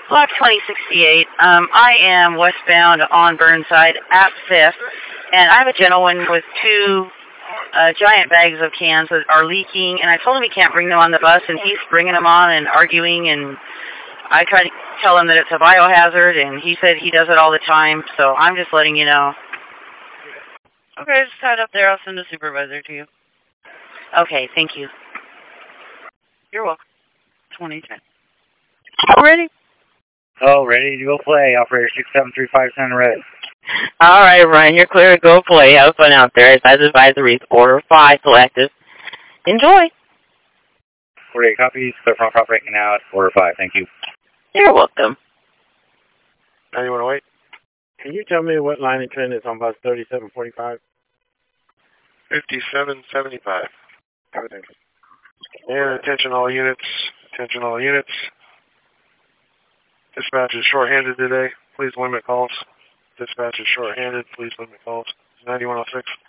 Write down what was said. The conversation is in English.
Block 2068. I am westbound on Burnside at 5th, and I have a gentleman with two giant bags of cans that are leaking, and I told him he can't bring them on the bus, and he's bringing them on and arguing, and I tried to tell him that it's a biohazard, and he said he does it all the time, so I'm just letting you know. Okay, just tied up there. I'll send a supervisor to you. Okay, thank you. You're welcome. 2010. Ready? Oh, ready to go play. Operator 6735 Center Red. All right, Ryan, you're clear to go play. Have fun out there. Size advisories, Order 5 selective. Enjoy. 48 copies. Clear front prop breaking out. Order 5. Thank you. You're welcome. 9108. Can you tell me what line of trend is on bus 3745? 5775. Everything. And attention all units. Attention all units. Dispatch is short-handed today. Please limit calls. Dispatch is short-handed. Please limit calls. 9106.